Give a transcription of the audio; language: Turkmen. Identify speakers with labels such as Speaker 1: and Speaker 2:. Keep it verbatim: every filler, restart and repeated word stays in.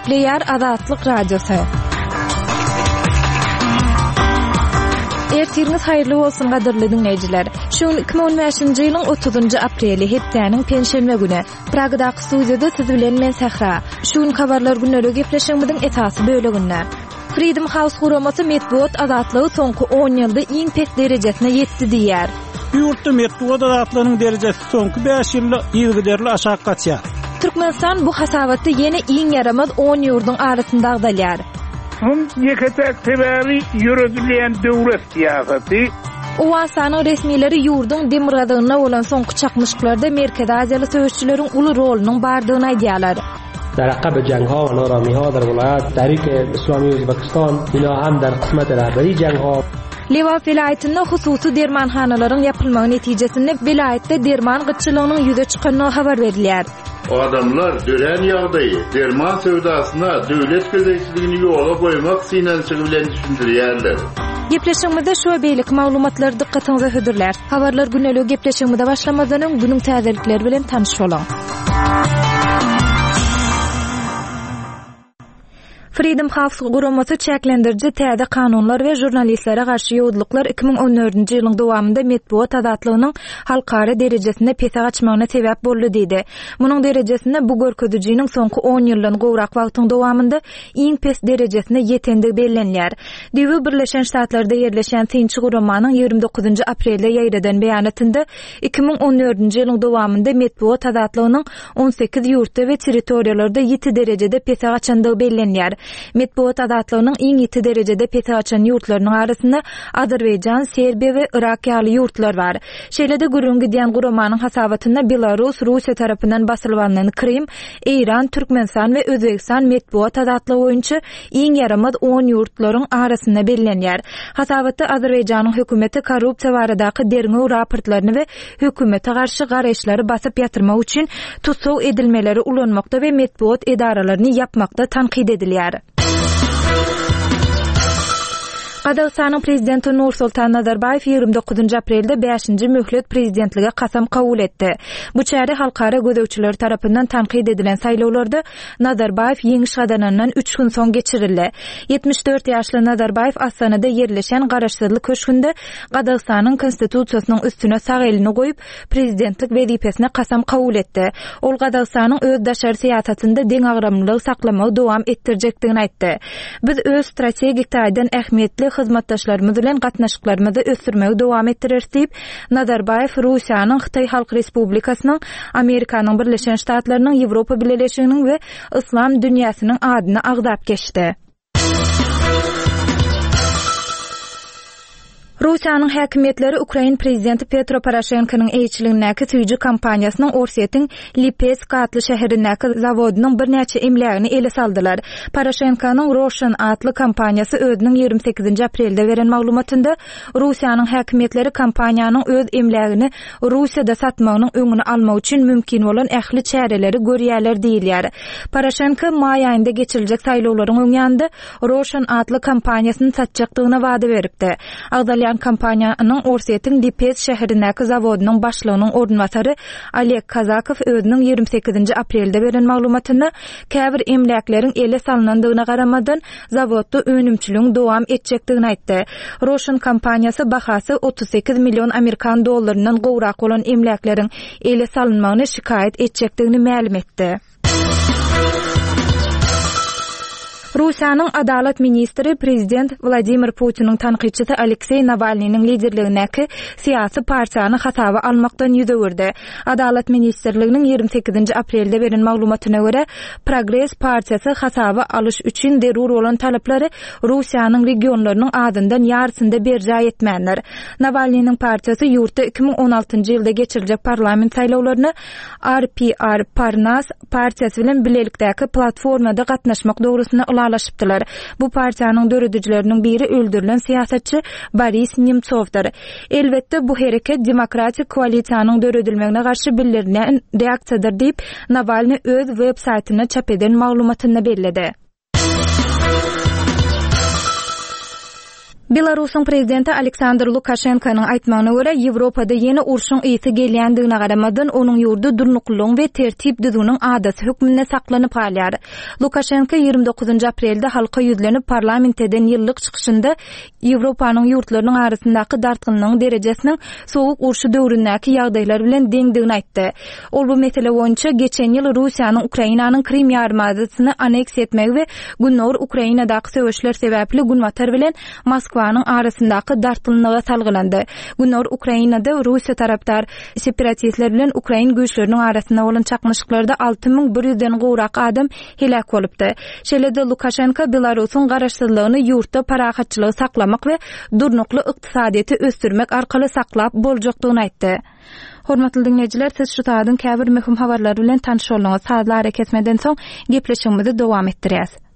Speaker 1: Nükleer Azatlyk Radiosu. Ertiriniz hayırlı olsun gaderly dinleyijiler. Şu iki bin on beşinji ýylyň otuzynjy apreli hepdeniň penşenme güni. Pragdaky studiýada siz bilen men Sahra. Şu habarlar günleri gepleşýänmiň esasy böleginde. Freedom House guramasy medeniýet azatlygy soňky on ýylda iň pes derejesine ýetdi diýär.
Speaker 2: Ýurtda medeniýet azatlygynyň derejesi soňky beş ýylda ýylgyderli aşağı gaçýar.
Speaker 1: Türkmenistan bu hasabatda ýene iň yaramaz on ýurduň arasynda agdalýar.
Speaker 3: Son yeketek sebebi yürütülen devlet siyaseti.
Speaker 1: Owasanyň resmileri ýurdun demirgadygyna bolan soňky çakmyşyklarda Merkezi Aziýaly söýüşçileriň uly rolunyň bardygyny aýdýarlar.
Speaker 4: در عقب جنگ ها و نارامی ها در ولایت تحریک اسلامی ازبکستان اینا هم در قسمت رهبری جنگ ها
Speaker 1: Liwa vilayetinde hususy dermanhanalaryň yapylmagy netijesinde vilayetde derman gyçylygynyň ýüze çykanyny habar berilýär.
Speaker 5: O adamlar dören ýagdaýy derman sowdasyna döwlet gözegçiligini ýola goýmak synançygy bilen düşündirýärler.
Speaker 1: Gepleşigimizde şu beýlik maglumatlar dikkatiňize hödürler. Habarlar güneligi gepleşigimizde başlamazdan günüň täzelikleri bilen tanyş bolan. Freedom House guramasy çäklendirji täze kanunlar we jurnalistlere garşy ýowdulyklar iki bin on dördünji ýylyň dowamında medeniýet azatlygynyň halkara derejesinde pese gaçmagyna sebäp boldy diýdi. Munyň derejesinde bu görkezijiniň soňky on ýyldan gowrak wagtyň dowamında iň pes derejesine ýetendigi bellenýär. Diýip Birleşen Ştatlarda ýerleşen Tinçi guramanyň ýygrimi dokuzynjy aprelde ýaýradan beýanatynda iki bin on dördünji ýylyň dowamında medeniýet azatlygynyň on sekiz ýurtda we territoriýalarda ýeti derejede pese gaçandygy bellenýär. Medeniýet azatlygynyň iň ýeti derejede pese gaçan ýurtlarynyň arasynda Azerbaýjan, Serbiýa we Irak ýaly ýurtlar bar. Şeýlede gürrüň gidýän guramanyň hasabatyna Belarus, Russiýa tarapyndan basylýan Krim, Iran, Türkmenistan we Özbekistan medeniýet azatlygy boýunça iň yaramaz on ýurtlaryň arasynda bellenýär. Hasabatda Azerbaýjanyň hökümeti korrupsiýa baradaky derňew raportlaryny we hökümete garşy garaşlary basyp ýatyrmak üçin tutsaw edilmeleri ulanmakda we medeniýet edaralaryny ýapmakda tanqid edilýär. Qazaqstanyň prezidenti Nursultan Nazarbayev ýygrimi dokuzynjy aprelde beşinji möhlet prezidentlige kasam kabul etdi. Bu çäre halkara gözegçiler tarapyndan tanqid edilen saýlawlarda Nazarbayev ýeňiş gadanandan üç gün soň geçirildi. yetmiş dört ýaşly Nazarbayev Astanada ýerleşen garaşsyzlyk köşkünde Qazaqstanyň konstitusiýasynyň üstüne sag elini goýup prezidentlik wezipesine kasam kabul etdi. Ol Qazaqstanyň öz daşary syýasatynda deň agramlylygy saklamagy dowam etdirjekdigini aýtdy. Biz öz strategik taýdan ähmiýetli hyzmatdaşlarymyz bilen gatnaşyklarymyzy ösürmegi dowam etdireriz diýip Nazarbayev Russiýanyň Xitay Halk Respublikasynyň, Amerikanyň Birleşen Ştatlarynyň, Ýewropa Birleşiginiň we Islam dünýäsiniň adyny agdap geçdi. Russiýanyň häkimetleri Ukraina prezidenti Petro Poroshenko'nun eýçiligindäki tüýjü kampaniýasynyň Orsetň Lipetsk atly şäherindäki zawodynyň bir näçe emlägini ele saldylar. Poroshenko'nun Roshan atly kampaniýasy özüniň ýygrimi sekizinji aprelde beren maglumatynda Russiýanyň häkimetleri kampaniýanyň öz emlägini Russiýada satmagynyň öňüni almak üçin mümkin bolan ähli çäreleri görýärler diýilýär. Poroshenko may aýynda geçiriljek saýlawlaryň öňünde Roshan atly kampaniýasyny satjakdygyna wada beripdi. Agdalýan kampaniýanyň Orsetň Lipetsk şäherindäki zawodynyň başlygynyň ornwatary Oleg Kazakov özüniň ýygrimi sekizinji aprelde beren maglumatynda käbir emläkleriň ele salynandygyna garamadan zawodda önümçülüğün dowam etjekdigini aýtdy. Roshan kampaniýasy bahasy otuz sekiz million Amerikan dollarynyň gowrak bolan emläkleriň ele salynmagyny şikayet etjekdigini ma'lum etdi. Russiýanyň adalet ministri prezident Vladimir Putin'in tanqidçisi Aleksey Navalny'nin liderligindäki siyasi partiýany hasaba almakdan ýüze berdi. Adalet ministrliginiň ýygrimi sekizinji aprelde beren maglumatyna görä, Progress partiýasy hasaba alyş üçin derur bolan talaplary Russiýanyň regionlarynyň adyndan ýarysynda berja etmänler. Navalny'nin partiýasy ýurtda iki bin on altynjy ýylda geçiriljek parlament saýlawlaryny R P R Parnas partiýasy bilen bilelikdäki platformada gatnaşmak dogrusyna laşypdylar. Bu partiýanyň döredijleriniň biri öldürilen siýasatçy Boris Nemtsovdur. Elbetde bu hereket demokratik koalisiýanyň döredilmegine garşy bildirilen reaksiýadyr diýip Navalny öz web saýtyna çap eden maglumatyny belledi. Belarusyň prezidenti Aleksandr Lukashenkanyň aýtmagyna görä, Ýewropada ýene urşuň ýeti gelýändigine garamadan onuň ýurdu durnuklygyň we tertip düzüniň adasy hükmünde saklanyp galýar. Lukashenko ýygrimi dokuzynjy aprelde halka ýüzlenip parlamentden ýyllyk çykyşynda Ýewropanyň ýurtlarynyň arasyndaky dartgynlygyň derejesiniň sowuk urşy döwründäki ýagdaýlar bilen deňdigini aýtdy. Ol bu mesele boýunça geçen ýyl Russiýanyň Ukrainanyň Krim ýarymadasyny aneks etmegi we günnäwr Ukrainadaky söwüşler sebäpli Gunwatar bilen Moskwanyň arasyndaky dartgynlyga salgylandy. Günnäwr Ukrainada Russiýa tarapdar separatistler bilen Ukrain güýçleriniň arasynda bolan çakmyşyklarda alty ming bir ýüzden gowrak adam helak bolupdy. Şeýle-de Lukashenko Belarusyň garaşsyzlygyny ýurtda parahatçylygy saklamak we durnukly ykdysadyety ösdürmek arkaly saklap boljakdygyny aýtdy. Hormatly dinleyijiler, siz şu taýdan käbir möhüm habarlar bilen tanış bolňyz. Saatlar kesmeden soň gepleşigimizi dowam etdirýäs.